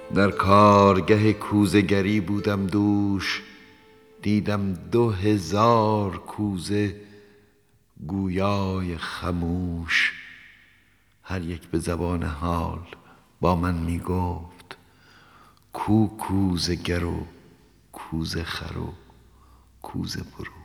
در کارگه کوزه گری بودم دوش، دیدم 2000 کوزه گویای خموش. هر یک به زبان حال با من می گفت کو کوزه گر و کوزه خر و کوزه فروش.